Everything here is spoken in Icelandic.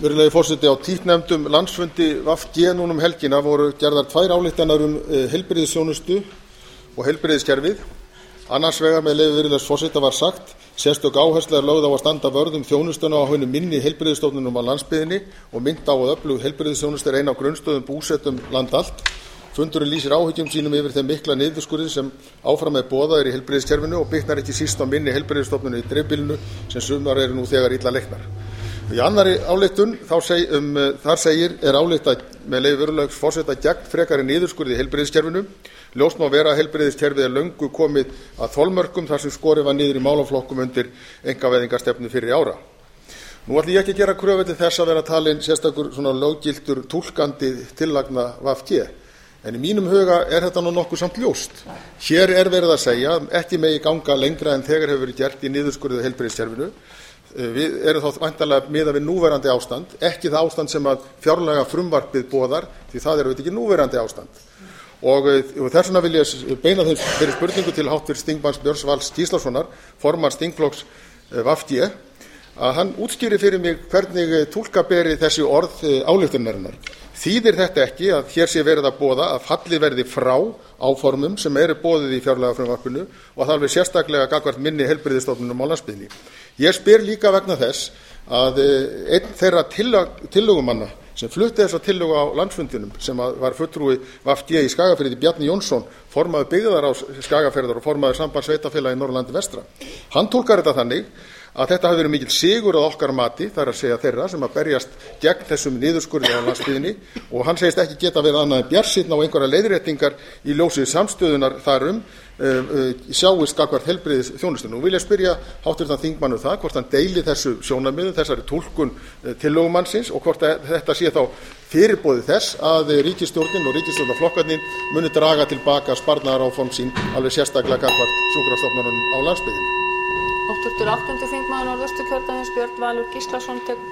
Virðulegi forseti, á títtnefndum landsfundi VG núna helgina voru gerðar 2 ályktanir heilbrigðisþjónustu og heilbrigðiskerfið. Annars vegar með leyfi virðulegs forseta var sagt: sérstök áhersla lögð á að standa vörð þjónustuna á hinum minni heilbrigðisstofnunum á landsbyggðinni og mynda á að öflug heilbrigðisþjónusta ein af grunnstöðum búsetum land allt. Fundurinn lýsir áhyggjum sínum yfir þeim mikla niðurskurði sem áfram boðaður í heilbrigðiskerfinu og bitnar ekki síst á minni heilbrigðisstofnunum í dreifbýlinu sem sumar eru nú þegar illa leiknar. Í annarri ályktun þar segir ályktað með leyfi virðulegs forseta gegn frekari niðurskurði í heilbrigðiskerfinu. Ljóst má vera að heilbrigðiskerfið löngu komið að þolmörkum þar sem skorið var niður í málaflokkum undir einkavæðingarstefnu fyrri ára. Nú ætla ég ekki að gera kröfu til þess að vera talinn sérstakur svona löggiltur túlkandi tillagna VG. En í mínum huga þetta nú nokkuð samt ljóst. Hér verið að segja að ekki megi ganga lengra en þegar hefur verið gert í niðurskurði á heilbrigðiskerfinu. Við erum þá væntanlega miðað við núverandi ástand, ekki það ástand sem að fjárlaga frumvarpið boðar, því það auðvitað ekki núverandi ástand. Og þess vegna vil ég beina þeirri spurningu til háttvirts þingmanns Björns Vals Gíslasonar, formanns þingflokks VG, að hann útskýri fyrir mig hvernig túlka beri þessi orð ályktunarinnar. Þýðir þetta ekki að hér sé verið að boða að fallið verði frá áformum sem eru boðið í fjárlagafrumvarpinu og það alveg sérstaklega gagnvart minni heilbrigðisstofnunum á landsbyggðinni? Ég spyr líka vegna þess að einn þeirra tillögumanna sem flutti þessa tillögu á landsfundinum, sem var fulltrúi VG í Skagafirði, Bjarni Jónsson, formaður byggðarráðs Skagafjarðar og formaður sambands sveitarfélaga í Norðurlandi vestra, hann túlkar þetta þannig að þetta hafi verið mikill sigur að okkar mati, það að segja þeirra sem að berjast gegn þessum niðurskurði á landsbyggðinni, og hann segist ekki geta verið annað en bjartsýnn á einhverjar leiðréttingar í ljósi samstöðunar þar sjáist gagnvart heilbrigðisþjónustunni. Nú vil ég spyrja háttvirtan þingmann það hvort hann deili þessu sjónarmiðum, þessari túlkun tillögumannsins, og hvort þetta sé þá fyrirboði þess að ríkisstjórnin og ríkisstjórnarflokkarnir muni draga til baka sparnaðaráform sín alveg sérstaklega gagnvart sjúkrastofnunum á landsbyggðinni. Háttvirtur 8. þingmaður Norðausturkjördæmis Björn Valur Gíslason